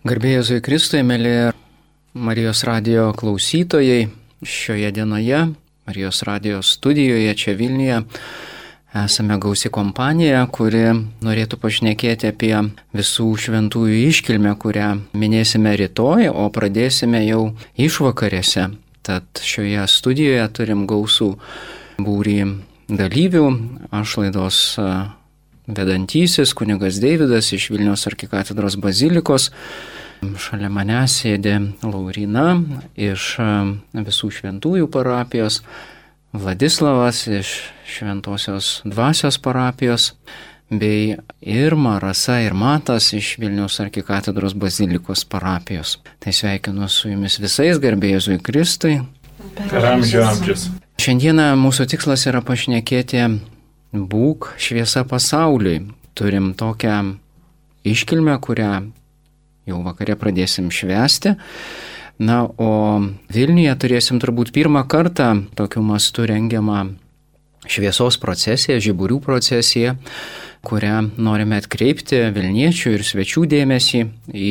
Garbė Jėzui Kristui, mėly Marijos radijo klausytojai, šioje dienoje Marijos radijo studijoje čia Vilniuje esame gausi kompanija, kuri norėtų pašnekėti apie visų šventųjų iškilmę, kurią minėsime rytoj, o pradėsime jau išvakarėse. Tad šioje studijoje turim gausų būrį dalyvių. Aš laidos vedantysis kunigas Deividas iš Vilniaus arkikatedros bazilikos. Šalia manęs sėdi Lauryna iš visų šventųjų parapijos, Vladislavas iš Šventosios dvasios parapijos, bei Irma, Rasa ir Matas iš Vilniaus arkikatedros bazilikos parapijos. Tai sveikinu su jumis visais, garbė Jėzui Kristui. Per amžių amžius. Šiandieną mūsų tikslas yra pašnekėti Būk šviesa pasauliui. Turim tokią iškilmę, kurią jau vakarė pradėsim švęsti. Na, o Vilniuje turėsim turbūt pirmą kartą tokiu mastu rengiamą šviesos procesiją, žiburių procesiją, kurią norime atkreipti Vilniečių ir svečių dėmesį į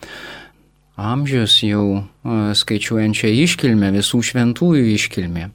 amžius jau skaičiuojančią iškilmę, visų šventųjų iškilmę.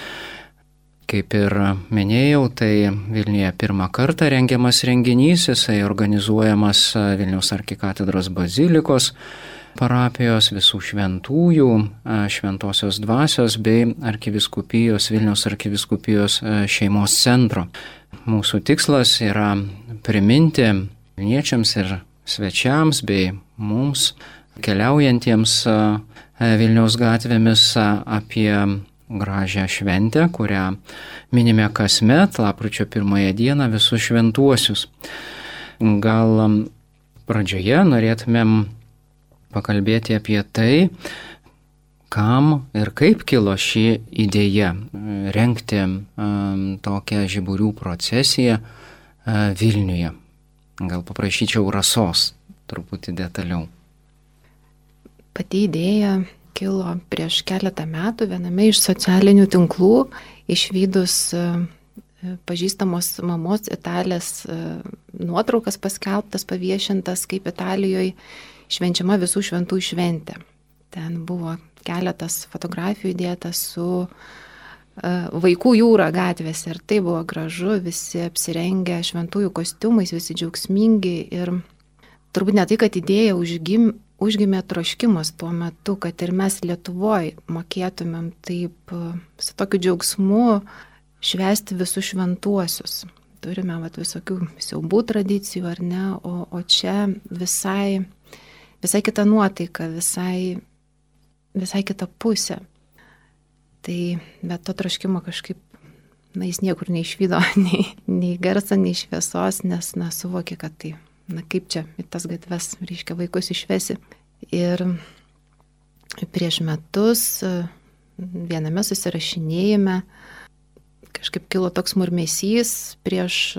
Kaip ir minėjau, tai Vilniuje pirmą kartą rengiamas renginys, jisai organizuojamas Vilniaus arkikatedros bazilikos parapijos, visų šventųjų, Šventosios dvasios bei Vilniaus arkivyskupijos šeimos centro. Mūsų tikslas yra priminti vilniečiams ir svečiams bei mums keliaujantiems Vilniaus gatvėmis apie gražią šventę, kurią minime kasmet, lapkričio 1 dieną, visus šventuosius. Gal pradžioje norėtumėm pakalbėti apie tai, kam ir kaip kilo ši idėja rengti tokią žiburių procesiją Vilniuje. Gal paprašyčiau Rasos truputį detaliau. Pati idėja kilo prieš keletą metų viename iš socialinių tinklų, išvydus pažįstamos mamos Italės nuotraukas paskelbtas, paviešintas, kaip Italijoje švenčiama visų šventųjų šventė. Ten buvo keletas fotografijų įdėtas su vaikų jūra gatvėse ir tai buvo gražu, visi apsirengę šventųjų kostiumais, visi džiaugsmingi ir turbūt ne tai, kad idėja užgimė troškimas tuo metu, kad ir mes Lietuvoje mokėtumėm taip su tokiu džiaugsmu švęsti visus šventuosius. Turime visokių siaubų tradicijų, ar ne, o čia visai kita nuotaika, visai kita pusė. Tai bet to troškimo kažkaip, jis niekur neišvydo, nei garso, nei šviesos, nes suvokė, kad tai kaip čia į tas gatves, reiškia, vaikus išvesi. Ir prieš metus viename susirašinėjime kažkaip kilo toks murmesys prieš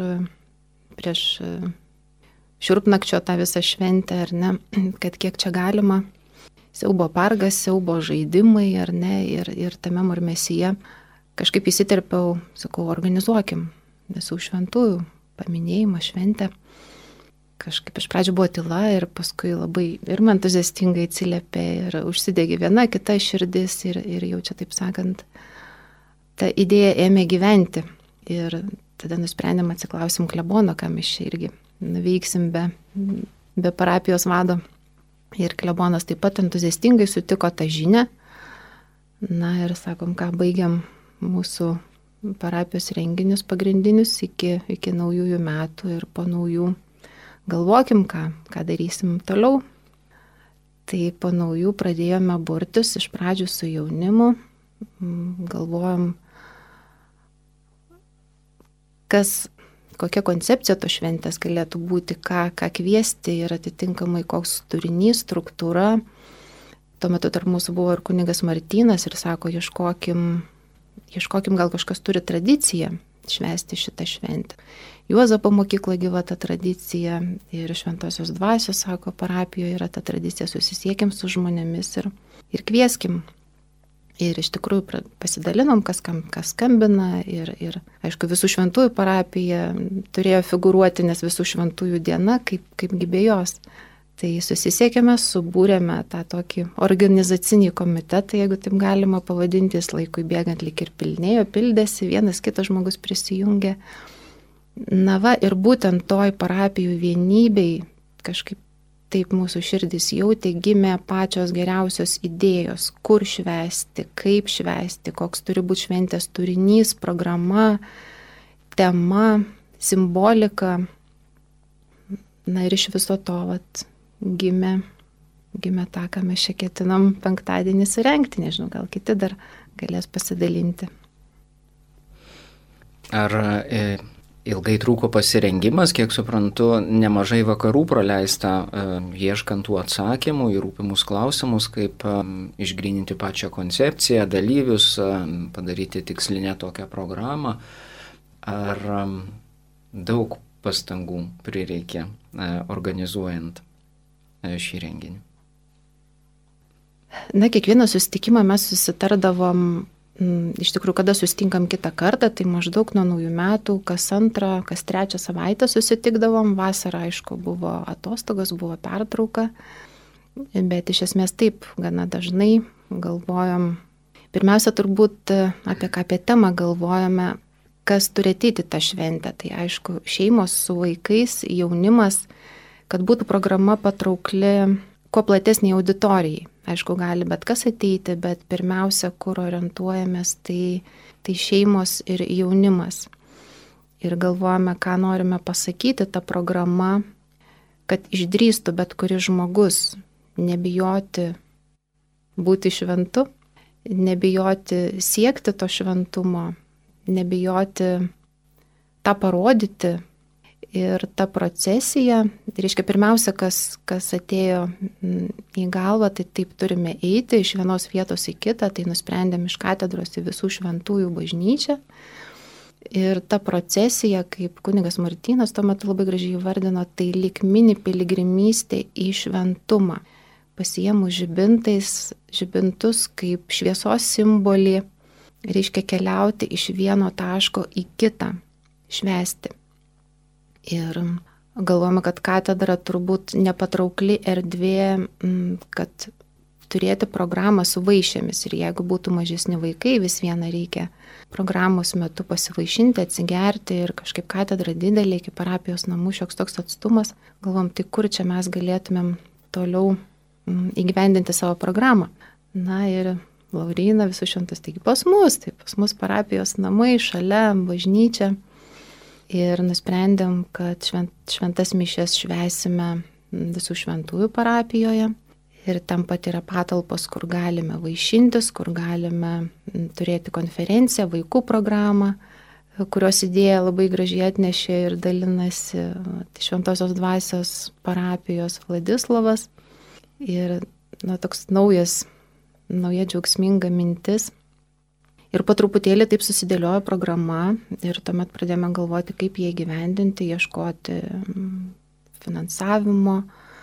šiurpnakčio tą visą šventę, ar ne, kad kiek čia galima. Siaubo pargas, siaubo žaidimai, ar ne, ir tame murmesyje kažkaip įsiterpiau, sakau, organizuokim visų šventųjų paminėjimą, šventę. Kažkaip iš pradžių buvo tyla ir paskui labai ir man entuziastingai atsiliepė ir užsidegė viena kita širdis ir jau čia, taip sakant, ta idėja ėmė gyventi. Ir tada nusprendėm, atsiklausim klebono, ką mes čia irgi nuveiksim be parapijos vado. Ir klebonas taip pat entuziastingai sutiko tą žinią. Na ir sakom, ką baigiam mūsų parapijos renginius pagrindinius iki naujųjų metų ir po naujų. Galvokim, ką darysim toliau. Tai po naujų pradėjome burtis, iš pradžių su jaunimu. Galvojom, kokia koncepcija to šventės galėtų būti, ką kviesti ir atitinkamai koks turinys, struktūra. Tuo metu tarp mūsų buvo ir kunigas Martynas ir sako, ieškokim gal kažkas turi tradiciją švęsti šitą šventę. Juozapo mokykla gyva ta tradicija ir Šventosios dvasios, sako, parapijoje yra ta tradicija, susisiekim su žmonėmis ir kvieskim. Ir iš tikrųjų pasidalinom, kas skambina ir aišku, visų šventųjų parapija turėjo figūruoti, nes visų šventųjų diena, kaip be jos. Tai susisiekėme, subūrėme tą tokį organizacinį komitetą, jeigu taip galima pavadinti, jis laikui bėgant lyg ir pilnėjo, pildėsi, vienas kitas žmogus prisijungė. Na va, ir būtent toj parapijų vienybei kažkaip taip mūsų širdis jautė, gimė pačios geriausios idėjos, kur švęsti, kaip švęsti, koks turi būti šventės turinys, programa, tema, simbolika. Na ir iš viso to gimė tą, ką mes čia ketinam penktadienį surengti, nežinau, gal kiti dar galės pasidalinti. Ar ilgai trūko pasirengimas, kiek suprantu, nemažai vakarų praleista ieškant tų atsakymų į rūpimus klausimus, kaip išgryninti pačią koncepciją, dalyvius, padaryti tikslinę tokią programą. Ar daug pastangų prireikė organizuojant šį renginį? Na, kiekvieną susitikimą mes susitardavom, iš tikrųjų, kada susitinkam kitą kartą, tai maždaug nuo naujų metų, kas antrą, kas trečią savaitę susitikdavom, vasarą, aišku, buvo atostogos, buvo pertrauka, bet iš esmės taip, gana dažnai galvojom, pirmiausia, turbūt apie temą galvojame, kas turi ateiti tą šventę, tai aišku, šeimos su vaikais, jaunimas, kad būtų programa patraukli kuo platesniai auditorijai. Aišku, gali bet kas ateiti, bet pirmiausia, kur orientuojamės, tai šeimos ir jaunimas. Ir galvojame, ką norime pasakyti tą programą, kad išdrįstų bet kuris žmogus nebijoti būti šventu, nebijoti siekti to šventumo, nebijoti tą parodyti. Ir ta procesija, tai reiškia pirmiausia, kas atėjo į galvą, tai taip turime eiti iš vienos vietos į kitą, tai nusprendėm iš katedros į Visų šventųjų bažnyčią. Ir ta procesija, kaip kunigas Martynas tuo metu labai gražiai įvardino, tai lyg mini piligrimystė į šventumą. Pasiėmus žibintus kaip šviesos simbolį, reiškia keliauti iš vieno taško į kitą, švęsti. Ir galvojame, kad katedra turbūt nepatraukli erdvė, kad turėti programą su vaišėmis. Ir jeigu būtų mažesni vaikai, vis viena reikia programos metu pasivaišinti, atsigerti ir kažkaip katedra didelė, iki parapijos namų šioks toks atstumas. Galvom, tai kur čia mes galėtumėm toliau įgyvendinti savo programą. Na ir Lauryna, Visų šventus, taigi pas mus parapijos namai, šalia bažnyčia. Ir nusprendėm, kad šventas mišias švęsime Visų šventųjų parapijoje. Ir ten pat yra patalpos, kur galime vaišintis, kur galime turėti konferenciją, vaikų programą, kurios idėja labai gražiai atnešė ir dalinasi Šventosios dvasios parapijos Vladislavas. Ir toks nauja džiaugsminga mintis. Ir po truputėlį taip susidėliojo programa ir tuomet pradėjome galvoti, kaip jie įgyvendinti, ieškoti finansavimo,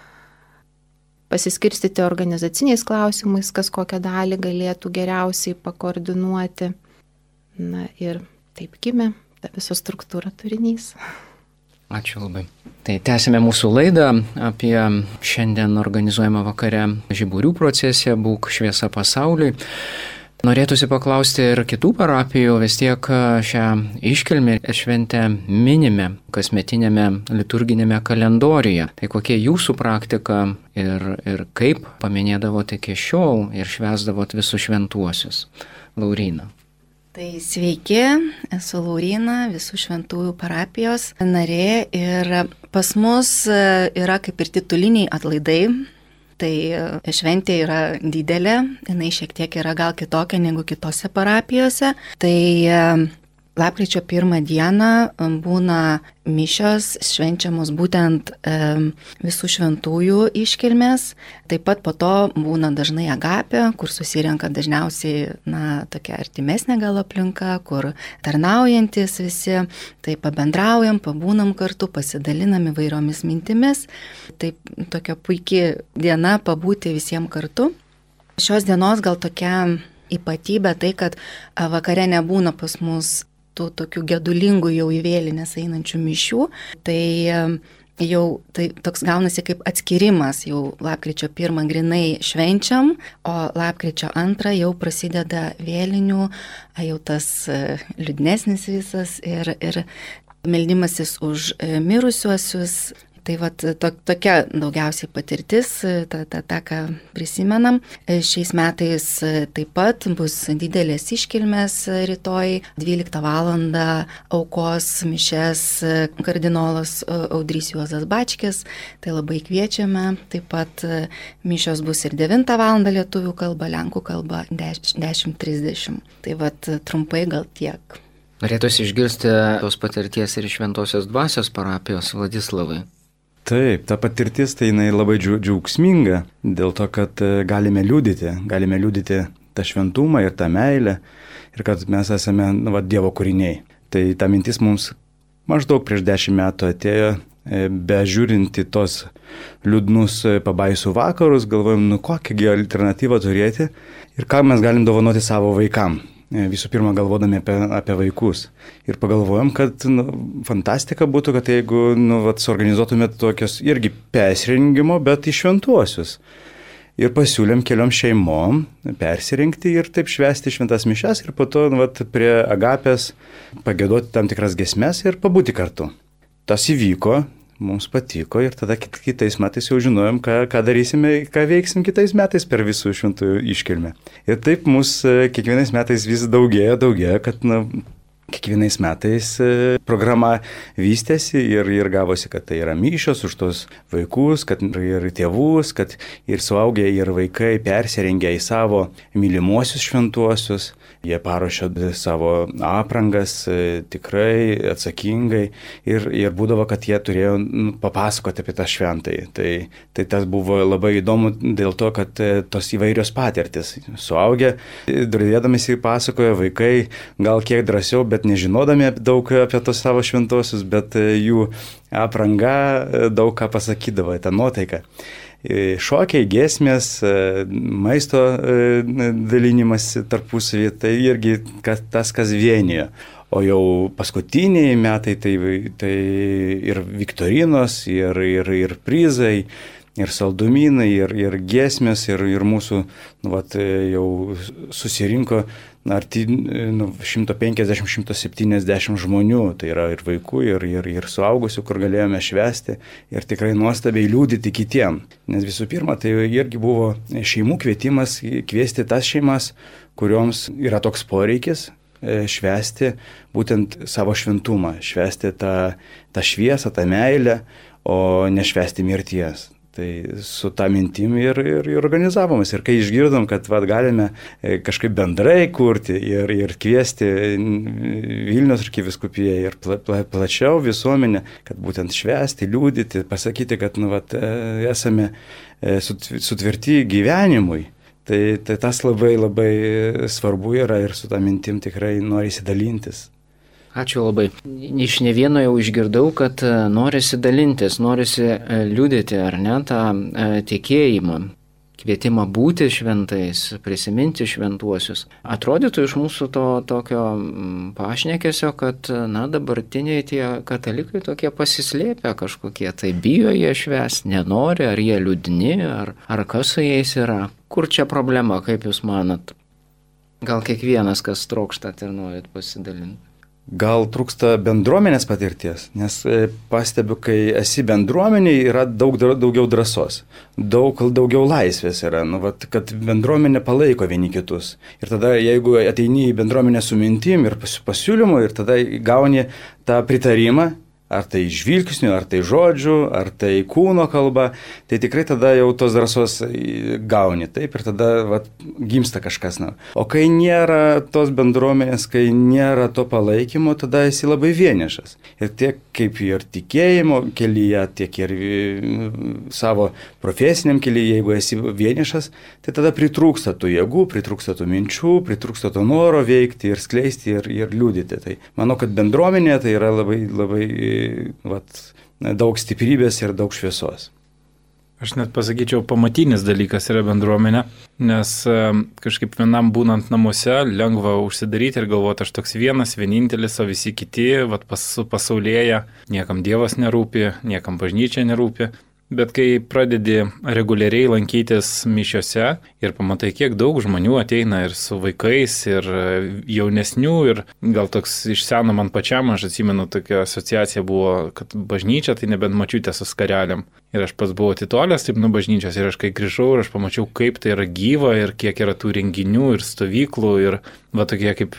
pasiskirstyti organizaciniais klausimais, kas kokią dalį galėtų geriausiai pakoordinuoti. Na ir taip gimė ta visa struktūra, turinys. Ačiū labai. Tai tęsime mūsų laidą apie šiandien organizuojamą vakare žiburių procesiją Būk šviesa pasauliui. Norėtųsi paklausti ir kitų parapijų, vis tiek šią iškilmę šventę minime kasmetinėme liturginėme kalendoriuje. Tai kokia jūsų praktika ir kaip paminėdavote iki šiol ir švęsdavot Visus šventuosius? Lauryna. Tai sveiki, esu Lauryna, Visų šventųjų parapijos narė ir pas mus yra kaip ir tituliniai atlaidai. Tai šventė yra didelė, jinai šiek tiek yra gal kitokia negu kitose parapijose. Tai lapkričio 1 dieną būna mišios švenčiamos būtent Visų šventųjų iškilmės. Taip pat po to būna dažnai agapė, kur susirenka dažniausiai tokia artimesnė gal aplinka, kur tarnaujantis visi, tai pabendraujam, pabūnam kartu, pasidalinam įvairiomis mintimis. Taip tokia puikia diena pabūti visiems kartu. Šios dienos gal tokia ypatybė tai, kad vakare nebūna pas mus tų tokių gedulingų jau į vėlines einančių mišių. Tai jau tai toks gaunasi kaip atskirimas, jau lapkričio 1 grinai švenčiam, o lapkričio 2 jau prasideda vėlinių, jau tas liūdnesnis visas ir meldimasis už mirusiuosius. Tai tokia daugiausiai patirtis, ta ką prisimenam. Šiais metais taip pat bus didelės iškilmės rytoj, 12 valandą aukos mišes kardinolas Audrys Juozas Bačkis, tai labai kviečiame. Taip pat mišios bus ir 9 valandą lietuvių kalba, lenkų kalba 10:30. Tai trumpai gal tiek. Norėtųsi išgirsti tos patirties ir Šventosios Dvasios parapijos Vladislavai. Taip, ta patirtis tai jinai labai džiaugsminga, dėl to, kad galime liudyti tą šventumą ir tą meilę ir kad mes esame Dievo kūriniai. Tai ta mintis mums maždaug prieš 10 metų atėjo, be žiūrinti tos liūdnus pabaisų vakarus, galvojom, kokią alternatyvą turėti ir ką mes galim dovanoti savo vaikam. Visų pirma, galvodami apie vaikus. Ir pagalvojom, kad fantastika būtų, kad jeigu suorganizuotumėt tokios irgi persirengimo, bet į šventuosius. Ir pasiūlėm keliom šeimom persirengti ir taip švęsti šventas mišes ir po to prie agapės pagėdoti tam tikras giesmes ir pabūti kartu. Tas įvyko, mums patiko ir tada kitais metais jau žinojom, ką darysime, ką veiksim kitais metais per visų šventųjų iškilmę. Ir taip mus kiekvienais metais vis daugėjo, kad kiekvienais metais programa vystėsi ir gavosi, kad tai yra mišios už tos vaikus, kad ir tėvus, kad ir suaugę, ir vaikai persirengia į savo mylimuosius šventuosius. Jie paruošė savo aprangas tikrai atsakingai ir būdavo, kad jie turėjo papasakoti apie tą šventąjį. Tai tas buvo labai įdomu dėl to, kad tos įvairios patirtis. Suaugę, dradėdamėsi pasakojo, vaikai gal kiek drąsiau, bet nežinodami daug apie tos savo šventosius, bet jų apranga daug ką pasakydavo, tą nuotaiką. Šokiai, giesmės, maisto dalinimas tarpusavį, tai irgi tas, kas vienijo. O jau paskutiniai metai tai ir viktorinos, ir prizai, ir saldumynai, ir giesmės, ir mūsų jau susirinko arti 150-170 žmonių, tai yra ir vaikų, ir suaugusių, kur galėjome švęsti ir tikrai nuostabiai liudyti kitiem. Nes visų pirma, tai irgi buvo šeimų kvietimas kviesti tas šeimas, kurioms yra toks poreikis švęsti būtent savo šventumą, švęsti tą šviesą, tą meilę, o ne švęsti mirties. Tai su tą mintim ir organizavomės. Ir kai išgirdom, kad galime kažkaip bendrai kurti ir kviesti Vilniaus arkivyskupiją ir plačiau visuomenę, kad būtent švęsti, liudyti, pasakyti, kad esame sutvirti gyvenimui. Tai tas labai labai svarbu yra ir su tą mintim tikrai norisi dalintis. Ačiū labai. Iš ne vieno jau išgirdau, kad norisi dalintis, norisi liudyti, ar ne, tą tikėjimą, kvietimą būti šventais, prisiminti šventuosius. Atrodytų iš mūsų to tokio pašnekesio, kad, dabartiniai tie katalikai tokie pasislėpę kažkokie, tai bijo jie švęs, nenori, ar jie liūdni, ar kas su jais yra. Kur čia problema, kaip jūs manat? Gal kiekvienas, kas trokštat ir norit pasidalinti? Gal trūksta bendruomenės patirties, nes pastebiu, kai esi bendruomeniai, yra daugiau drąsos, daugiau laisvės yra, kad bendruomenė palaiko vieni kitus. Ir tada, jeigu ateini į bendruomenę su mintim ir pasiūlymu, ir tada gauni tą pritarimą, ar tai žvilgsnių, ar tai žodžių, ar tai kūno kalba, tai tikrai tada jau tos drąsos gauni, taip, ir tada gimsta kažkas. O kai nėra tos bendruomenės, kai nėra to palaikymo, tada esi labai vienišas. Ir tiek kaip ir tikėjimo kelyje, tiek ir savo profesiniam kelyje, jeigu esi vienišas, tai tada pritrūksta tų jėgų, pritrūksta tų minčių, pritrūksta to noro veikti ir skleisti ir liudyti. Tai manau, kad bendruomenė tai yra labai, labai daug stiprybės ir daug šviesos. Aš net pasakyčiau, pamatinis dalykas yra bendruomenė, nes kažkaip vienam būnant namuose lengva užsidaryti ir galvoti, aš toks vienas, vienintelis, o visi kiti, pasaulėje, niekam Dievas nerūpi, niekam bažnyčia nerūpi. Bet kai pradedi reguliariai lankytis mišiose ir pamatai, kiek daug žmonių ateina ir su vaikais, ir jaunesnių, ir gal toks iš seno man pačiam, aš atsimenu, tokia asociacija buvo, kad bažnyčia tai nebent mačiutė su skarelėm. Ir aš pats buvau atitolęs taip nuo bažnyčios ir aš kai grįžau ir aš pamačiau, kaip tai yra gyva ir kiek yra tų renginių ir stovyklų ir va tokie kaip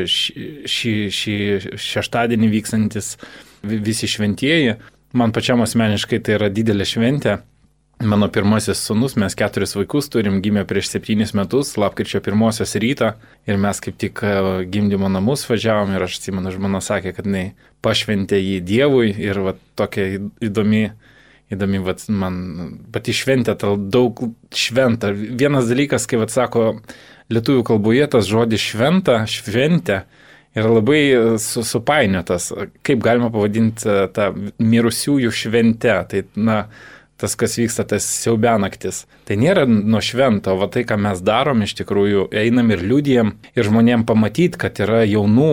šį šeštadienį vykstantis visi šventieji. Man pačiam asmeniškai tai yra didelė šventė. Mano pirmasis sūnus, mes 4 vaikus turim, gimė prieš 7 metus, lapkričio 1 rytą ir mes kaip tik gimdymo namus važiavom ir aš atsimenu, žmona sakė, kad jinai pašventė jį Dievui ir va tokia įdomi va, man pati šventė, daug šventa. Vienas dalykas, kai va sako lietuvių kalboje tas žodis šventė, yra labai supainiotas, kaip galima pavadinti tą mirusiųjų šventę. Tai, tas, kas vyksta, tas siaubenaktis. Tai nėra nuo švento, va tai, ką mes darom, iš tikrųjų, einam ir liudijam ir žmonėm pamatyti, kad yra jaunų,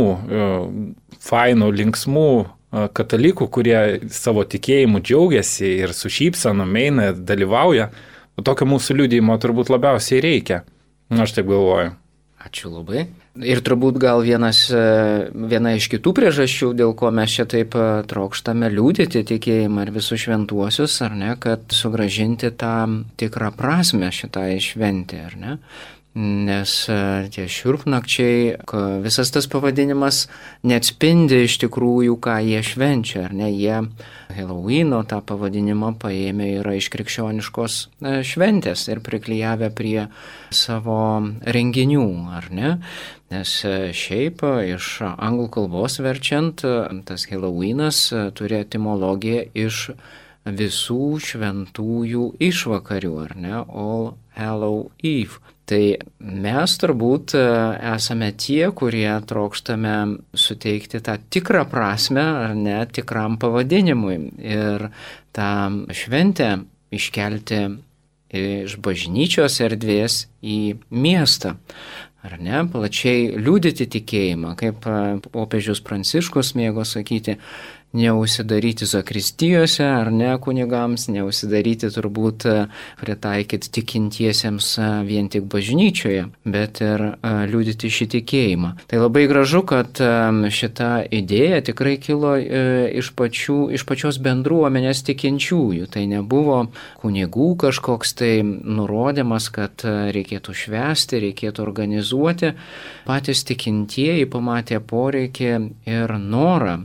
fainų, linksmų katalikų, kurie savo tikėjimu džiaugiasi ir su šypsenom eina, dalyvauja. Tokio mūsų liudijimo turbūt labiausiai reikia. Aš taip galvoju. Ačiū labai. Ir turbūt gal viena iš kitų priežasčių, dėl ko mes čia taip trokštame liudyti tikėjimą ir visus šventuosius, ar ne, kad sugrąžinti tą tikrą prasme šitai šventė, ar ne? Nes tie šiurpnakčiai, visas tas pavadinimas neatspindi iš tikrųjų, ką jie švenčia, ar ne? Jie Halloweeno tą pavadinimą paėmė yra iš krikščioniškos šventės ir priklijavę prie savo renginių, ar ne? Nes šiaip iš anglų kalbos verčiant, tas Halloweenas turi etimologiją iš visų šventųjų išvakarių, ar ne? All Hallow Eve. Tai mes turbūt esame tie, kurie trokštame suteikti tą tikrą prasme, ar ne, tikram pavadinimui. Ir tą šventę iškelti iš bažnyčios erdvės į miestą. Ar ne, plačiai liudyti tikėjimą, kaip popiežius Pranciškus mėgo sakyti, neužsidaryti zakristijose, ar ne, kunigams, neužsidaryti turbūt pritaikyti tikintiesiems vien tik bažnyčioje, bet ir liudyti šį tikėjimą. Tai labai gražu, kad šita idėja tikrai kilo iš pačios bendruomenės tikinčiųjų. Tai nebuvo kunigų kažkoks tai nurodymas, kad reikėtų švęsti, reikėtų organizuoti. Patys tikintieji pamatė poreikį ir norą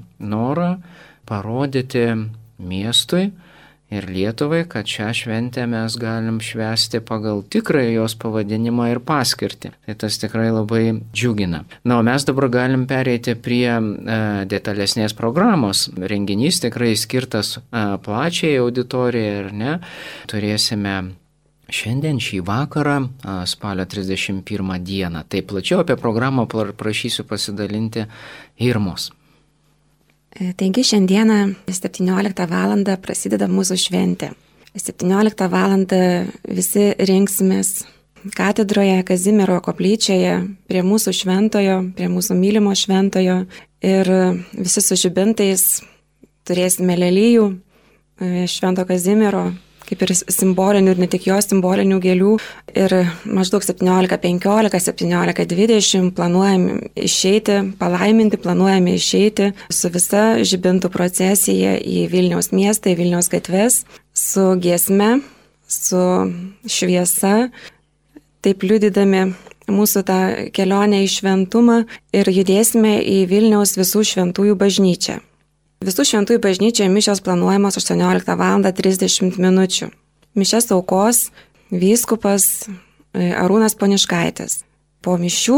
parodyti miestui ir Lietuvai, kad šią šventę mes galim švęsti pagal tikrąjį jos pavadinimą ir paskirtį. Tai tas tikrai labai džiugina. Na, o mes dabar galim pereiti prie detalesnės programos. Renginys tikrai skirtas plačiai auditorijai, ar ne? Turėsime šiandien šį vakarą, spalio 31 dieną. Tai plačiau apie programą prašysiu pasidalinti Irmos. Taigi šiandieną 17 val. Prasideda mūsų šventė. 17 val. Visi rinksimės katedroje, Kazimiero koplyčioje, prie mūsų šventojo, prie mūsų mylimo šventojo ir visi su žibintais turėsime lelijų švento Kazimiero, kaip ir simbolinių ir ne tik jo simbolinių gėlių. Ir maždaug 17:15, 17:20 planuojame išeiti su visa žibintų procesija į Vilniaus miestą, į Vilniaus gatves, su giesme, su šviesa, taip liudydami mūsų tą kelionę į šventumą ir judėsime į Vilniaus visų šventųjų bažnyčią. Visų šventųjų bažnyčioje mišios planuojamos 18 val. 30 minučių. Mišias aukos vyskupas Arūnas Poniškaitis. Po mišių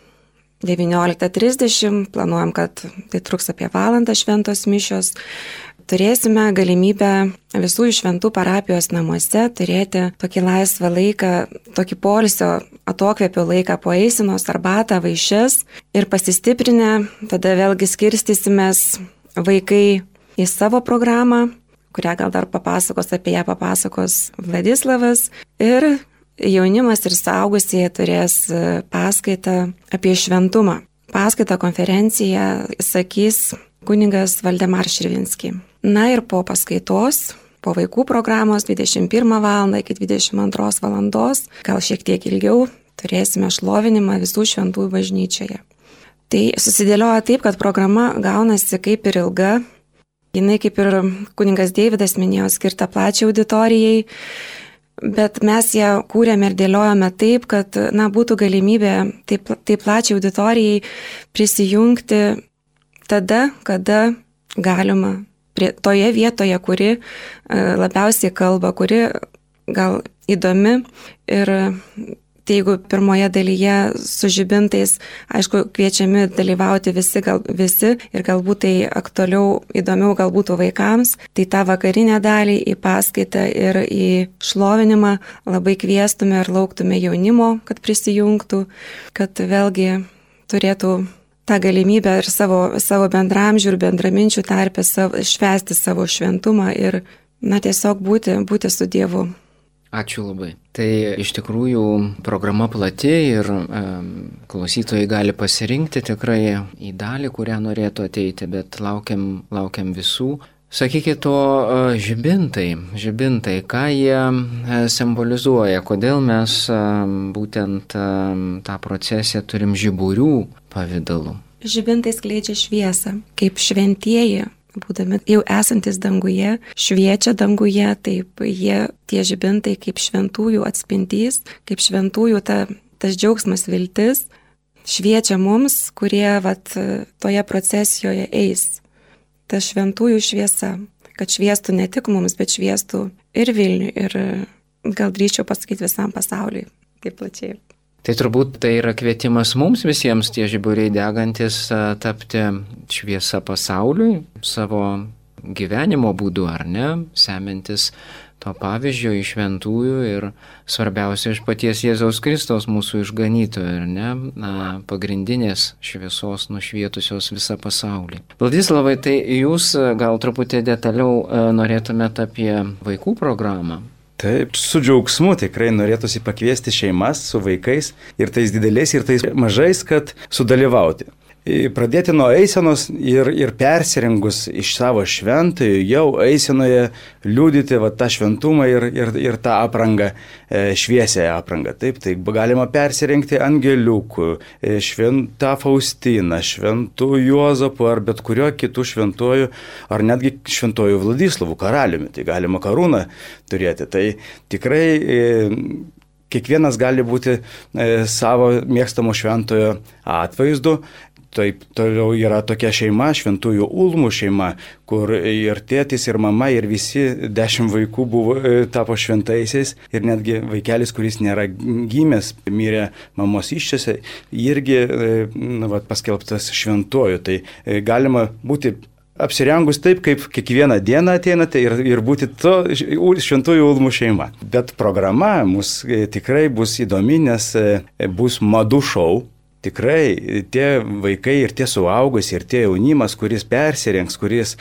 19:30 planuojam, kad tai truks apie valandą šventos mišios. Turėsime galimybę visų šventų parapijos namuose turėti tokį laisvą laiką, tokį poilsio atokvėpio laiką po eisinos, arbatą, vaišes ir pasistiprinę, tada vėlgi skirstysimės vaikai į savo programą, kurią gal dar apie ją papasakos Vladislavas. Ir jaunimas ir suaugusieji turės paskaitą apie šventumą. Paskaitą konferenciją sakys kunigas Valdemar Širvinski. Na ir po paskaitos, po vaikų programos 21 val. Iki 22 val. Gal šiek tiek ilgiau turėsime šlovinimą visų šventųjų bažnyčioje. Tai susidėlioja taip, kad programa gaunasi kaip ir ilga. Jinai, kaip ir kunigas Deividas minėjo, skirta plačiai auditorijai, bet mes ją kūrėme ir dėliojame taip, kad būtų galimybė taip plačiai auditorijai prisijungti tada, kada galima, toje vietoje, kuri labiausiai kalba, kuri gal įdomi. Ir tai jeigu pirmoje dalyje su žibintais, aišku, kviečiami dalyvauti visi ir galbūt tai aktualiau, įdomiau galbūt vaikams, tai tą vakarinę dalį į paskaitą ir į šlovinimą labai kviestume ir lauktume jaunimo, kad prisijungtų, kad vėlgi turėtų tą galimybę ir savo bendramžių ir bendraminčių tarpe švęsti savo šventumą ir tiesiog būti su Dievu. Ačiū labai. Tai iš tikrųjų programa plati ir klausytojai gali pasirinkti tikrai į dalį, kurią norėtų ateiti, bet laukiam visų. Sakykit, žibintai, ką jie simbolizuoja, kodėl mes būtent tą procesiją turim žiburių pavidalu? Žibintai skleidžia šviesą, kaip šventieji, būdami jau esantis danguje, šviečia danguje, taip tie žibintai kaip šventųjų atspindys, kaip šventųjų tas džiaugsmas, viltis, šviečia mums, kurie toje procesijoje eis. Ta šventųjų šviesa, kad šviestų ne tik mums, bet šviestų ir Vilniui, ir gal drįsčiau pasakyti visam pasauliui, kaip plačiai. Tai turbūt tai yra kvietimas mums visiems, tie žiburiai degantis, tapti šviesa pasauliui savo gyvenimo būdu, ar ne, semiantis to pavyzdžio iš šventųjų ir svarbiausia iš paties Jėzaus Kristaus mūsų išganytojo, ar ne, pagrindinės šviesos nušvietusios visą pasaulį. Vladislavai, tai jūs gal truputį detaliau norėtumėte apie vaikų programą? Taip, su džiaugsmu tikrai norėtųsi pakviesti šeimas su vaikais ir tais dideliais, ir tais mažais, kad sudalyvauti. Pradėti nuo eisenos ir persirengus iš savo šventųjų, jau eisenoje liudyti tą šventumą ir tą aprangą, šviesią aprangą. Taip, tai galima persirengti angeliukų, šventą Faustiną, šventų Juozapu ar bet kurio kitų šventojų, ar netgi šventojų Vladislavų karaliumi. Tai galima karūną turėti. Tai tikrai kiekvienas gali būti savo mėgstamo šventojo atvaizdu. Taip, toliau yra tokia šeima, šventųjų Ulmų šeima, kur ir tėtis, ir mama, ir visi 10 vaikų tapo šventaisiais. Ir netgi vaikelis, kuris nėra gimęs, mirė mamos iščiose, irgi paskelbtas šventuoju. Tai galima būti apsirengus taip, kaip kiekvieną dieną ateinate ir būti to šventųjų Ulmų šeima. Bet programa mūsų tikrai bus įdomi, nes bus madų šou. Tikrai tie vaikai ir tie suaugusi ir tie jaunimas, kuris persirengs, kuris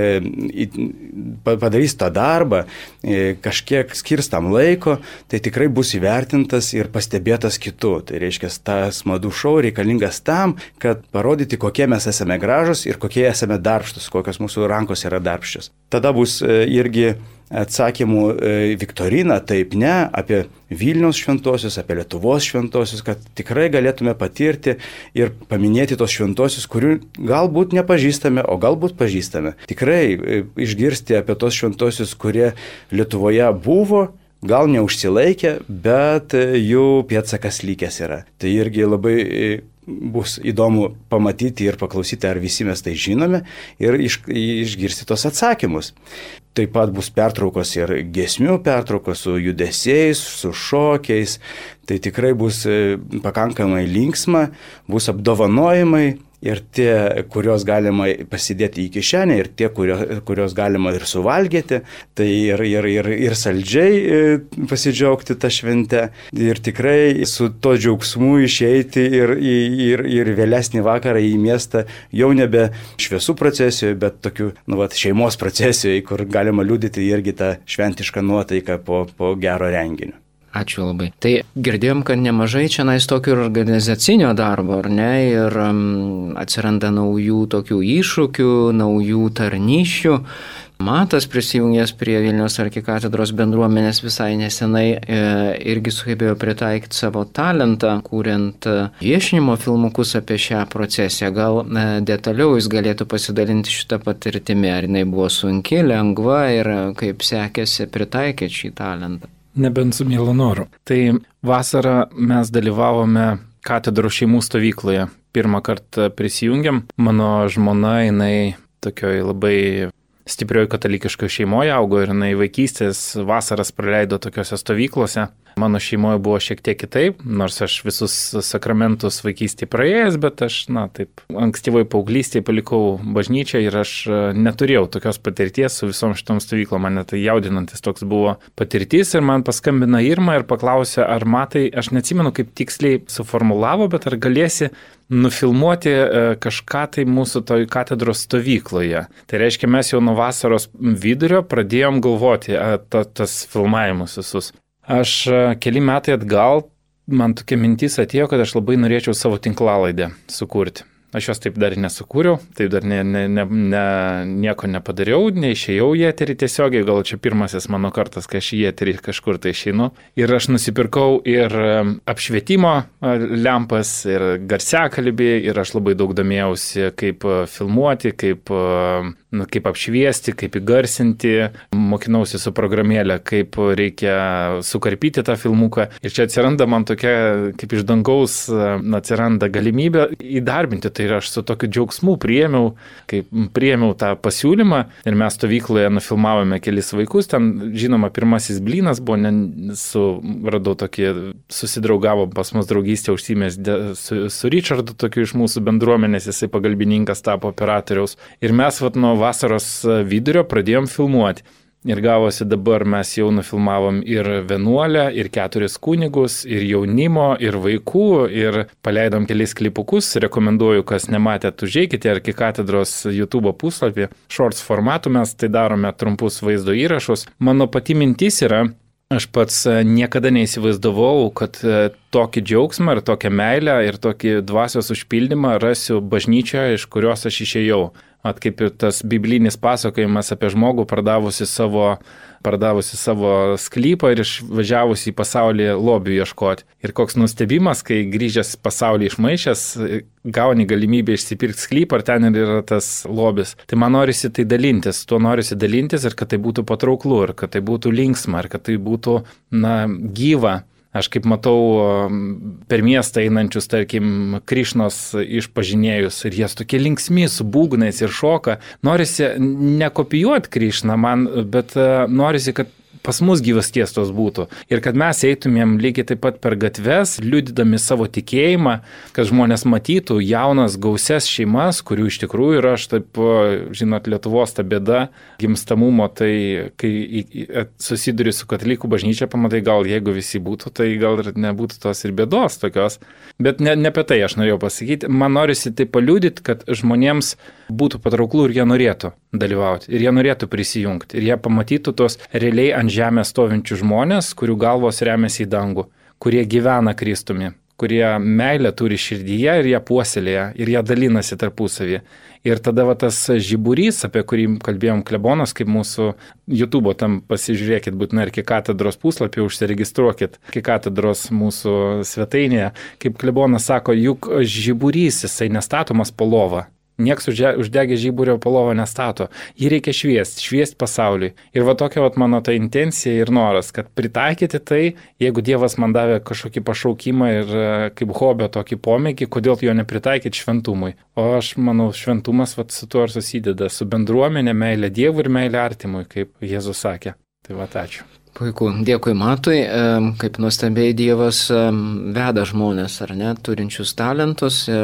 padarys tą darbą, kažkiek skirs tam laiko, tai tikrai bus įvertintas ir pastebėtas kitų. Tai reiškia, tas madų šou reikalingas tam, kad parodyti, kokie mes esame gražus ir kokie esame darbštus, kokios mūsų rankos yra darbščios. Tada bus irgi atsakymų viktorina, taip ne, apie Vilniaus šventosius, apie Lietuvos šventosius, kad tikrai galėtume patirti ir paminėti tos šventosius, kurių galbūt nepažįstame, o galbūt pažįstame. Tikrai išgirsti apie tos šventosius, kurie Lietuvoje buvo, gal neužsilaikė, bet jų pėdsakas likęs yra. Tai irgi labai bus įdomu pamatyti ir paklausyti, ar visi mes tai žinome ir išgirsti tos atsakymus. Taip pat bus pertraukos ir giesmių pertraukos su judesiais, su šokiais. Tai tikrai bus pakankamai linksma, bus apdovanojimai ir tie, kurios galima pasidėti į kišenę, ir tie, kurios galima ir suvalgyti, tai ir saldžiai pasidžiaugti tą šventę, ir tikrai su to džiaugsmu išeiti ir vėlesnį vakarą į miestą, jau nebe šviesų procesijoje, bet tokių šeimos procesijoje, kur galima liudyti irgi tą šventišką nuotaiką po gero renginio. Ačiū labai. Tai girdėjom, kad nemažai čia tokio organizacinio darbo, ar ne, ir atsiranda naujų tokių iššūkių, naujų tarnyščių. Matas prisijungęs prie Vilniaus arkikatedros bendruomenės visai nesenai irgi sugebėjo pritaikyti savo talentą, kuriant viešinimo filmukus apie šią procesiją. Gal detaliau jis galėtų pasidalinti šitą patirtimį, ar jinai buvo sunki, lengva ir kaip sekėsi pritaikyti šį talentą. Nebent su mielu noru. Tai vasarą mes dalyvavome katedros šeimų stovykloje. Pirmą kartą prisijungiam. Mano žmona, jinai tokioj labai stiprioj katalikiškoj šeimoje augo ir jinai vaikystės vasaras praleido tokiose stovyklose. Mano šeimoje buvo šiek tiek kitaip, nors aš visus sakramentus vaikystėje praėjęs, bet aš, taip, ankstyvoj paauglystėje palikau bažnyčią ir aš neturėjau tokios patirties su visom šitom stovyklom. Mane tai jaudinantis toks buvo patirtis ir man paskambina Irma ir paklausė, ar Matai, aš neatsimenu, kaip tiksliai suformulavo, bet ar galėsi nufilmuoti kažką tai mūsų toj katedros stovykloje. Tai reiškia, mes jau nuo vasaros vidurio pradėjom galvoti tas filmavimus visus. Aš keli metai atgal, man tokia mintis atėjo, kad aš labai norėčiau savo tinklalaidę sukurti. Aš jos taip dar nesukūriau, taip dar nieko nepadariau, neišėjau į eterį tiesiogiai, gal čia pirmasis mano kartas, kai aš į eterį kažkur tai išeinu. Ir aš nusipirkau ir apšvietimo lempas, ir garsiakalbį, ir aš labai daug domėjausi, kaip filmuoti, kaip apšviesti, kaip įgarsinti, mokinausi su programėlė, kaip reikia sukarpyti tą filmuką. Ir čia atsiranda man tokia, kaip iš dangaus atsiranda galimybė įdarbinti. Tai aš su tokiu džiaugsmu priėmiau tą pasiūlymą ir mes stovykloje nufilmavome kelis vaikus. Ten, žinoma, pirmasis blynas buvo, radau tokį, susidraugavo pas mus draugystę, užsimės su Richardu, tokiu iš mūsų bendruomenės, jisai pagalbininkas tapo operatoriaus. Ir mes nuo vasaros vidurio pradėjom filmuoti. Ir gavosi dabar mes jau nufilmavom ir vienuolę, ir 4 kunigus, ir jaunimo, ir vaikų, ir paleidom kelis klipukus. Rekomenduoju, kas nematėt, užeikite arkikatedros YouTube puslapį. Shorts formatu mes tai darome, trumpus vaizdo įrašus. Mano pati mintis yra, aš pats niekada neįsivaizdavau, kad tokį džiaugsmą ir tokią meilę ir tokį dvasios užpildymą rasiu bažnyčioje, iš kurios aš išėjau. Kaip ir tas biblinis pasakojimas apie žmogų pardavusi savo sklypą ir išvažiavusi į pasaulį lobių ieškoti. Ir koks nustebimas, kai grįžęs pasaulį išmaišęs, gauni galimybę išsipirkti sklypą ir ten yra tas lobis. Tai man norisi tai dalintis, ir kad tai būtų patrauklu, ir kad tai būtų linksma, ir kad tai būtų gyva. Aš kaip matau per miestą einančius, tarkim, Krišnos išpažinėjus ir jie tokie linksmi su būgnais ir šoka. Norisi nekopijuoti Krišną man, bet norisi, kad pas mus gyvasties tos būtų. Ir kad mes eitumėm lygiai taip pat per gatves, liudydami savo tikėjimą, kad žmonės matytų jaunas, gausias šeimas, kurių iš tikrųjų yra, aš taip, žinot, Lietuvos ta bėda gimstamumo, tai kai susiduri su katalikų bažnyčia, pamatai, gal jeigu visi būtų, tai gal ir nebūtų tos ir bėdos tokios. Bet ne apie tai aš norėjau pasakyti. Man norisi tai paliudyti, kad žmonėms būtų patrauklų ir jie norėtų dalyvauti, ir jie norėtų prisijungti, ir jie pamatytų tos realiai ant žemės stovinčių žmonės, kurių galvos remiasi į dangų, kurie gyvena Kristumi, kurie meilę turi širdyje ir ją puoselėja, ir jie dalinasi tarpusavį. Ir tada tas žiburys, apie kurį kalbėjom klebonas, kaip mūsų YouTube, tam pasižiūrėkit, būtinai arkikatedros puslapį, užsiregistruokit arkikatedros mūsų svetainėje, kaip klebonas sako, juk žiburys, jisai nestatomas po lovą. Niekas uždegę žiburio po lovą nestato. Jį reikia šviesti pasauliui. Ir tokia mano ta intencija ir noras, kad pritaikyti tai, jeigu Dievas man davė kažkokį pašaukimą ir kaip hobio tokį pomėgį, kodėl jo nepritaikyti šventumui. O aš manau, šventumas su tuo ir susideda, su bendruomenė, meilė Dievui ir meilė artimui, kaip Jėzus sakė. Tai ačiū. Puiku, dėkui Matui, kaip nuostabiai Dievas veda žmonės, ar ne, turinčius talentus ir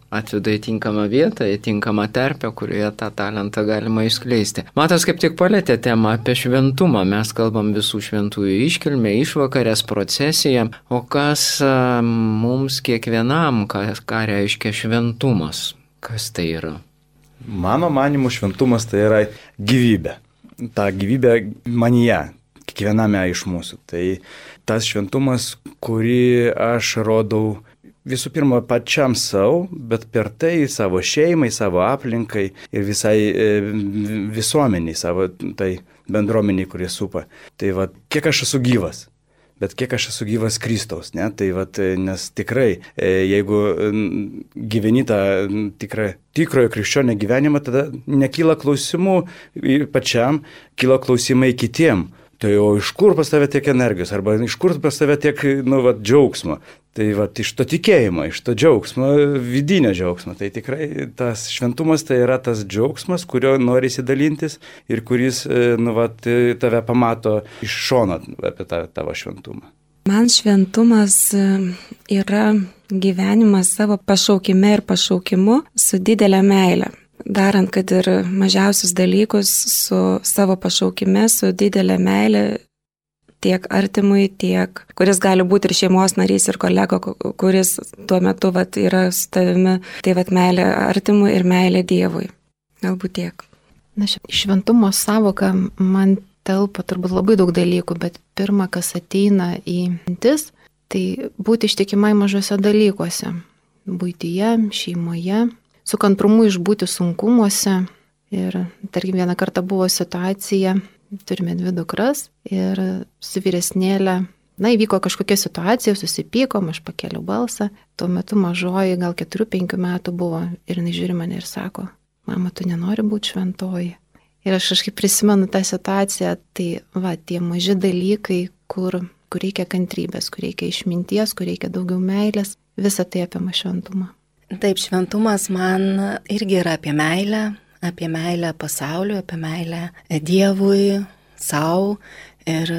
atveda į tinkamą vietą, į tinkamą terpę, kurioje tą talentą galima išskleisti. Matas kaip tik palėtė temą apie šventumą. Mes kalbam visų šventųjų iškilmę, išvakarės, procesiją. O kas mums kiekvienam, ką reiškia šventumas? Kas tai yra? Mano manimu, šventumas tai yra gyvybė. Ta gyvybė manyje, kiekviename iš mūsų. Tai tas šventumas, kurį aš rodau visų pirma pačiam savo, bet per tai savo šeimai, savo aplinkai ir visai visuomeniai, savo tai bendruomeniai, kurie supa. Tai va, kiek aš esu gyvas. Bet kiek aš esu gyvas Kristaus, ne? Tai vat, nes tikrai, jeigu gyveni tą tikrojo krikščionio gyvenimą, tada nekyla klausimų pačiam, kyla klausimai kitiem. Tai o iš kur pas tave tiek energijos, arba iš kur pas tave tiek džiaugsmo. Tai iš to tikėjimo, iš to džiaugsmo, vidinio džiaugsmo. Tai tikrai tas šventumas tai yra tas džiaugsmas, kurio nori įsidalintis ir kuris tave pamato iš šono apie tavo šventumą. Man šventumas yra gyvenimas savo pašaukime ir pašaukimu su didelė meile. Darant, kad ir mažiausius dalykus su savo pašaukime, su didelė meilė tiek artimui, tiek, kuris gali būti ir šeimos narys, ir kolega, kuris tuo metu yra su tavimi, tai meilė artimui ir meilė Dievui. Galbūt tiek. Na, šventumo savoka man telpa turbūt labai daug dalykų, bet pirma, kas ateina į mintis, tai būti ištikimai mažose dalykuose. Buityje, šeimoje, su kantrumu išbūti sunkumuose. Ir tarkim, vieną kartą buvo situacija, turime 2 dukras ir su vyresnėlė, įvyko kažkokia situacija, susipykom, aš pakėliau balsą, tuo metu mažoji gal 4-5 metų buvo ir jinai žiūri mane ir sako, mama, tu nenori būti šventoji. Ir aš kažkaip prisimenu tą situaciją, tai tie maži dalykai, kur reikia kantrybės, kur reikia išminties, kur reikia daugiau meilės, visa tai apima šventumą. Taip, šventumas man irgi yra apie meilę pasauliu, apie meilę Dievui, savo ir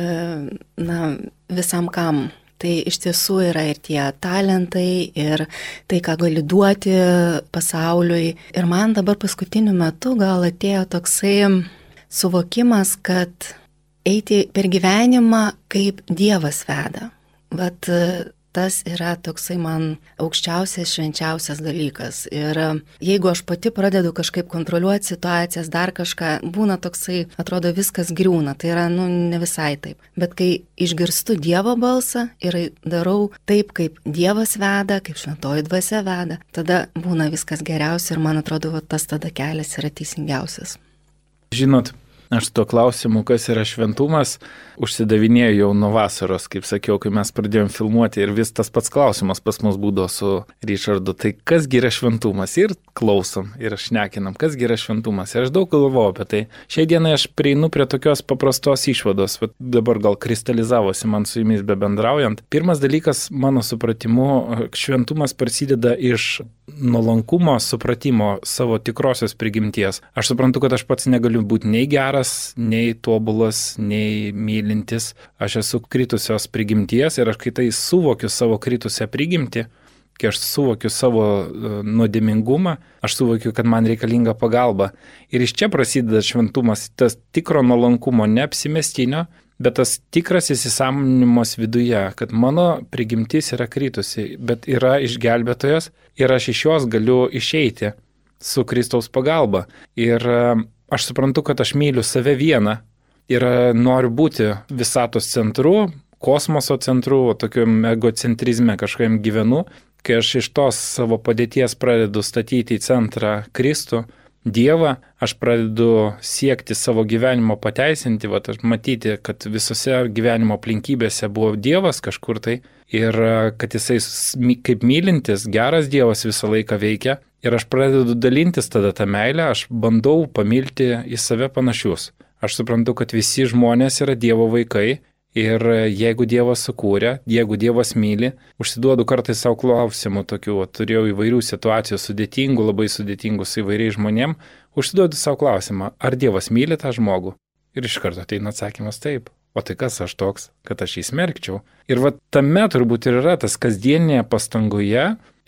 visam kam. Tai iš tiesų yra ir tie talentai, ir tai, ką gali duoti pasauliui. Ir man dabar paskutiniu metu gal atėjo toksai suvokimas, kad eiti per gyvenimą kaip Dievas veda. Vat tas yra toksai man aukščiausias, švenčiausias dalykas. Ir jeigu aš pati pradedu kažkaip kontroliuoti situacijas, dar kažką, būna toksai, atrodo, viskas griūna. Tai yra, ne visai taip. Bet kai išgirstu Dievo balsą ir darau taip, kaip Dievas veda, kaip šventoji dvasia veda, tada būna viskas geriausia ir man atrodo, tas tada kelias yra teisingiausias. Žinot, aš tuo klausimu, kas yra šventumas, užsidavinėjau jau nuo vasaros, kaip sakiau, kai mes pradėjom filmuoti ir vis tas pats klausimas pas mus būdavo su Richardu, tai kasgi yra šventumas ir klausom ir šnekinam, kasgi yra šventumas ir aš daug galvojau apie tai. Šiai dienai aš prieinu prie tokios paprastos išvados, dabar gal kristalizavosi man su jumis bebendraujant. Pirmas dalykas, mano supratimu, šventumas prasideda iš nuolankumo, supratimo savo tikrosios prigimties. Aš suprantu, kad aš pats negaliu būti nei geras, nei tobulas, nei mylintis. Aš esu kritusios prigimties ir aš kai tai suvokiu savo kritusią prigimtį, kai aš suvokiu savo nuodėmingumą, aš suvokiu, kad man reikalinga pagalba. Ir iš čia prasideda šventumas, tas tikro nuolankumo, neapsimestinio, bet tas tikras įsisąmoninimas viduje, kad mano prigimtis yra kritusi, bet yra išgelbėtojas ir aš iš jos galiu išeiti su Kristaus pagalba. Ir aš suprantu, kad aš myliu save vieną ir noriu būti visatos centru, kosmoso centru, tokiam egocentrizme kažkokiam gyvenu, kai aš iš tos savo padėties pradedu statyti į centrą Kristų, Dievą, aš pradedu siekti savo gyvenimo pateisinti, aš matyti, kad visose gyvenimo aplinkybėse buvo Dievas kažkur tai ir kad jisai kaip mylintis, geras Dievas visą laiką veikia ir aš pradedu dalintis tada tą meilę, aš bandau pamilti į save panašius. Aš suprantu, kad visi žmonės yra Dievo vaikai ir jeigu Dievas sukūrė, jeigu Dievas myli, užsiduodu kartais savo klausimų tokių, turėjau įvairių situacijų sudėtingų, labai sudėtingų su įvairiais žmonėm, užsiduodu savo klausimą, ar Dievas myli tą žmogų? Ir iš karto ateina atsakymas taip. O tai kas aš toks, kad aš jį smerkčiau? Ir tame turbūt ir yra tas kasdienėje pastangoje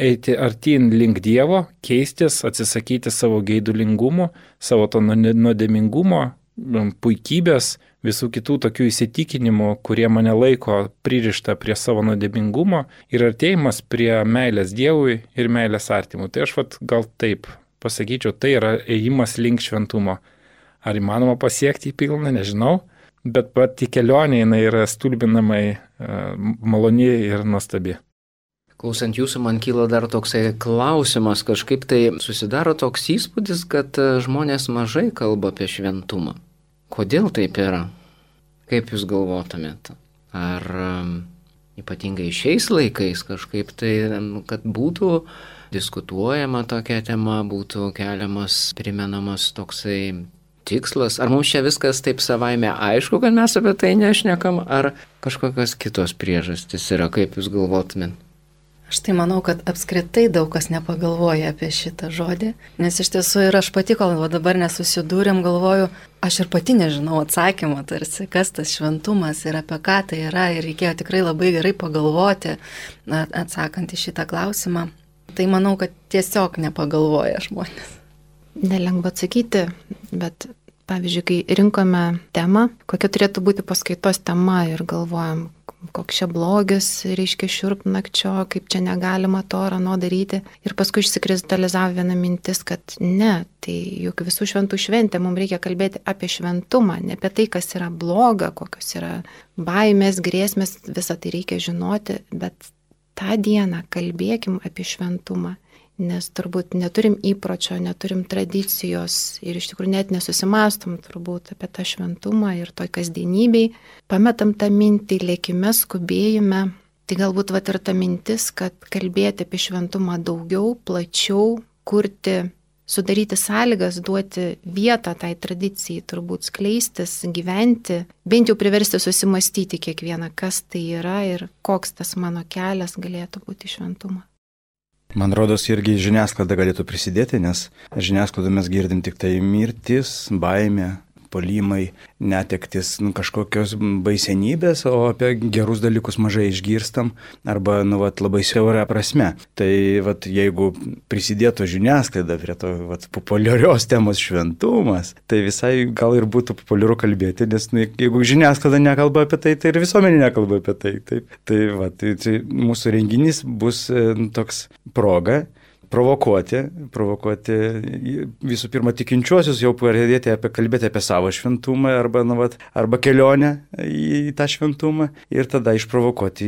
eiti artyn link Dievo, keistis, atsisakyti savo geidulingumo, savo to nuodėmingumo, puikybės, visų kitų tokių įsitikinimų, kurie mane laiko pririštą prie savo nuodėmingumo ir artėjimas prie meilės Dievui ir meilės artimui. Tai aš gal taip pasakyčiau, tai yra ėjimas link šventumo. Ar įmanoma pasiekti į pilną, nežinau, bet pati kelionė jinai yra stulbinamai maloni ir nuostabi. Klausant jūsų, man kyla dar toksai klausimas, kažkaip tai susidaro toks įspūdis, kad žmonės mažai kalba apie šventumą. Kodėl taip yra? Kaip jūs galvotumėte? Ar ypatingai šiais laikais kažkaip tai, kad būtų diskutuojama tokia tema, būtų keliamas, primenamas toksai tikslas? Ar mums čia viskas taip savaime aišku, kad mes apie tai nešnekam, ar kažkokios kitos priežastys yra, kaip jūs galvotumėt? Aš tai manau, kad apskritai daug kas nepagalvoja apie šitą žodį, nes iš tiesų ir aš pati, kol dabar nesusidūrėm, galvoju, aš ir pati nežinau atsakymą tarsi, kas tas šventumas ir apie ką tai yra, ir reikėjo tikrai labai gerai pagalvoti, atsakant į šitą klausimą. Tai manau, kad tiesiog nepagalvoja žmonės. Nelengva atsakyti, bet pavyzdžiui, kai rinkome temą, kokia turėtų būti paskaitos tema ir galvojam, koks čia blogis, reiškia šiurpnakčio, kaip čia negalima to ar ano daryti. Ir paskui išsikristalizavo viena mintis, kad ne, tai juk visų šventų šventė, mums reikia kalbėti apie šventumą, ne apie tai, kas yra bloga, kokios yra baimės, grėsmės, visą tai reikia žinoti, bet tą dieną kalbėkim apie šventumą. Nes turbūt neturim įpročio, neturim tradicijos ir iš tikrųjų net nesusimastom turbūt apie tą šventumą ir toj kasdienybei. Pametam tą mintį, lėkime, skubėjime. Tai galbūt ir ta mintis, kad kalbėti apie šventumą daugiau, plačiau, kurti, sudaryti sąlygas, duoti vietą tai tradicijai, turbūt skleistis, gyventi, bent jau priversti susimastyti kiekvieną, kas tai yra ir koks tas mano kelias galėtų būti šventumą. Man rodos, irgi žiniasklaida galėtų prisidėti, nes žiniasklaida mes girdim tik tai mirtis, baimė, puolimai, netektis, kažkokios baisenybės, o apie gerus dalykus mažai išgirstam arba labai siaura prasme. Tai jeigu prisidėtų žiniasklaida prie to populiarios temos šventumas, tai visai gal ir būtų populiaru kalbėti, nes jeigu žiniasklaida nekalba apie tai, tai ir visuomenė nekalba apie tai. Tai mūsų renginys bus toks proga provokuoti visų pirma tikinčiuosius, jau pradėti kalbėti apie savo šventumą arba kelionę į tą šventumą ir tada išprovokuoti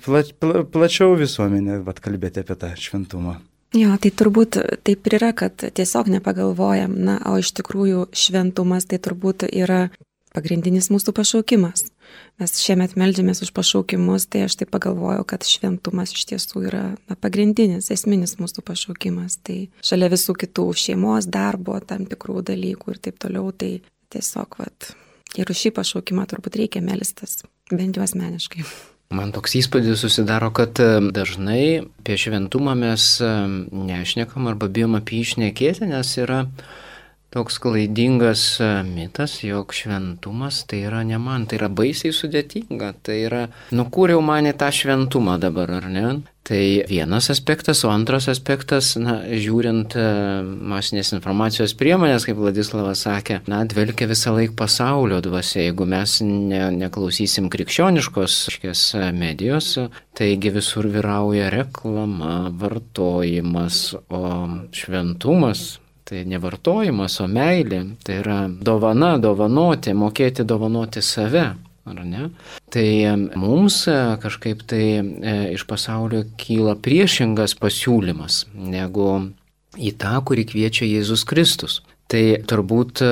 plačiau visuomenę, kalbėti apie tą šventumą. Jo, tai turbūt taip ir yra, kad tiesiog nepagalvojam, o iš tikrųjų šventumas tai turbūt yra pagrindinis mūsų pašaukimas. Mes šiemet meldžiamės už pašaukimus, tai aš taip pagalvojau, kad šventumas iš tiesų yra pagrindinis, esminis mūsų pašaukimas. Tai šalia visų kitų šeimos, darbo, tam tikrų dalykų ir taip toliau, tai tiesiog ir už šį pašaukimą turbūt reikia melstis, bent jau asmeniškai. Man toks įspūdis susidaro, kad dažnai apie šventumą mes nešnekam arba bijom apie jį šnekėti, nes yra toks klaidingas mitas, jog šventumas tai yra ne man, tai yra baisiai sudėtinga, tai yra, kur jau mane tą šventumą dabar, ar ne? Tai vienas aspektas, o antras aspektas, žiūrint masinės informacijos priemonės, kaip Vladislavas sakė, dvelkia visą laiką pasaulio dvasia, jeigu mes neklausysim krikščioniškos medijos, taigi visur vyrauja reklama, vartojimas, o šventumas tai nevartojimas, o meilė, tai yra dovana, dovanoti, mokėti dovanoti save, ar ne? Tai mums kažkaip tai iš pasaulio kyla priešingas pasiūlymas, negu į tą, kurį kviečia Jėzus Kristus. Tai turbūt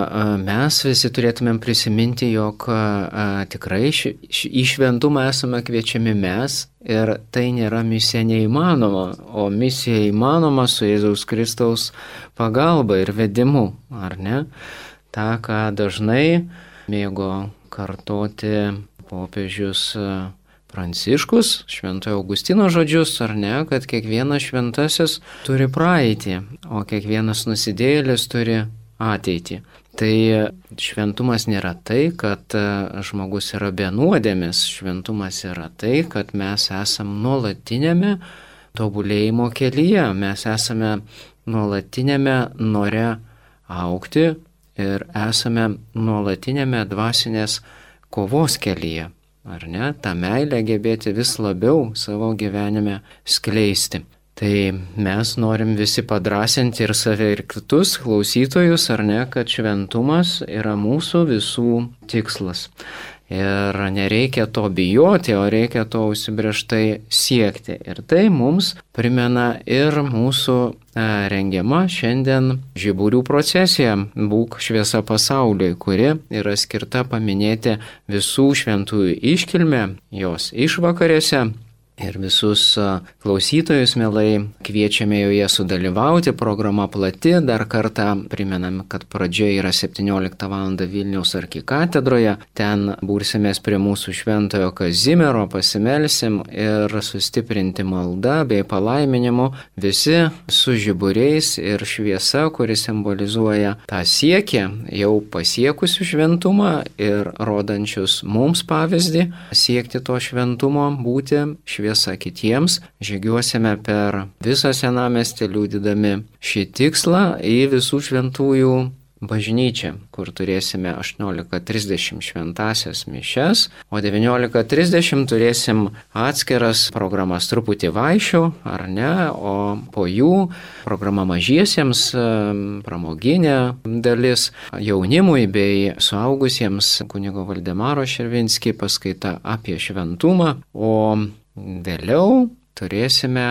mes visi turėtumėm prisiminti, jog tikrai į šventumą esame kviečiami mes ir tai nėra misija neįmanoma, o misija įmanoma su Jėzaus Kristaus pagalba ir vedimu, ar ne? Ta, ką dažnai mėgo kartoti popiežius Pranciškus, Šventojo Augustino žodžius, ar ne, kad kiekvienas šventasis turi praeitį, o kiekvienas nusidėjėlis turi ateitį. Tai šventumas nėra tai, kad žmogus yra be nuodėmės, šventumas yra tai, kad mes esam nuolatinėme tobulėjimo kelyje, mes esame nuolatinėme nore augti ir esame nuolatinėme dvasinės kovos kelyje, ar ne, tą meilę gebėti vis labiau savo gyvenime skleisti. Tai mes norim visi padrasinti ir save, ir kitus klausytojus, ar ne, kad šventumas yra mūsų visų tikslas. Ir nereikia to bijoti, o reikia to užsibrėžtai siekti. Ir tai mums primena ir mūsų rengiama šiandien žiburių procesija Būk šviesa pasauliui, kuri yra skirta paminėti visų šventųjų iškilmę jos išvakarėse. Ir visus klausytojus mielai kviečiame joje sudalyvauti, programa plati, dar kartą primenam, kad pradžia yra 17 val. Vilniaus arkikatedroje, ten būrsimės prie mūsų šventojo Kazimiero, pasimelsim ir sustiprinti maldą bei palaiminimu visi su žiburiais ir šviesa, kuri simbolizuoja tą siekį jau pasiekusių šventumą ir rodančius mums pavyzdį siekti to šventumo, būti šviesa kitiems, žygiuosime per visą senamiestį liudydami šį tikslą į visų šventųjų bažnyčią, kur turėsime 18:30 šventasias mišias, o 19:30 turėsim atskiras programas truputį vaišių, ar ne, o po jų programa mažiesiems, pramoginė dalis, jaunimui bei suaugusiems kunigo Valdemaro Širvinskį paskaita apie šventumą, o vėliau turėsime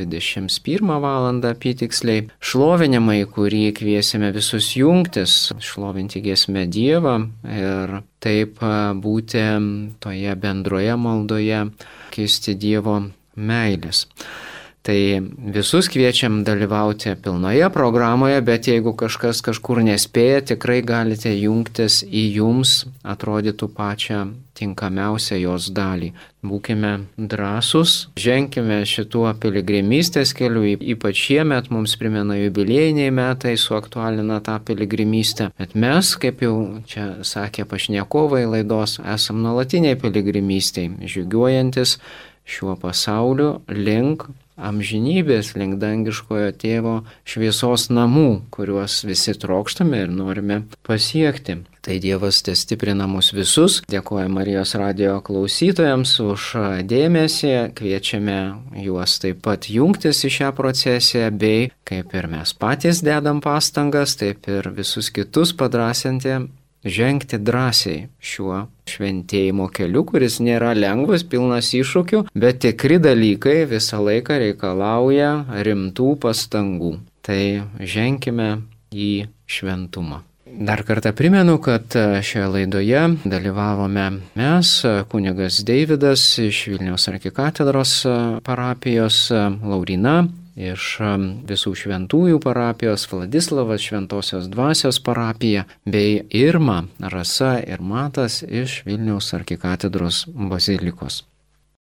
21 val. Apytiksliai šlovinimai, kurį kviesime visus jungtis, šlovinti giesmę Dievą ir taip būti toje bendroje maldoje, keisti Dievo meilės. Tai visus kviečiam dalyvauti pilnoje programoje, bet jeigu kažkas kažkur nespėja, tikrai galite jungtis į jums atrodytų pačią tinkamiausią jos dalį. Būkime drąsūs, ženkime šituo piligrimystės keliu, ypač šiemet mums primena jubiliejiniai metai, suaktualina tą piligrimystę. Bet mes, kaip jau čia sakė pašnekovai laidos, esam nuolatiniai piligrimystėj, žygiuojantis šiuo pasauliu link amžinybės, link dangiškojo tėvo šviesos namų, kuriuos visi trokštame ir norime pasiekti. Tai Dievas te stiprina mus visus. Dėkoju Marijos radijo klausytojams už dėmesį, kviečiame juos taip pat jungtis į šią procesiją, bei kaip ir mes patys dedam pastangas, taip ir visus kitus padrasinti žengti drąsiai šiuo šventėjimo keliu, kuris nėra lengvas, pilnas iššūkių, bet tikri dalykai visą laiką reikalauja rimtų pastangų. Tai ženkime į šventumą. Dar kartą primenu, kad šioje laidoje dalyvavome mes, kunigas Deividas iš Vilniaus arkikatedros parapijos, Lauryna iš visų šventųjų parapijos, Vladislavas Šventosios dvasios parapija, bei Irma, Rasa ir Matas iš Vilniaus arkikatedros bazilikos.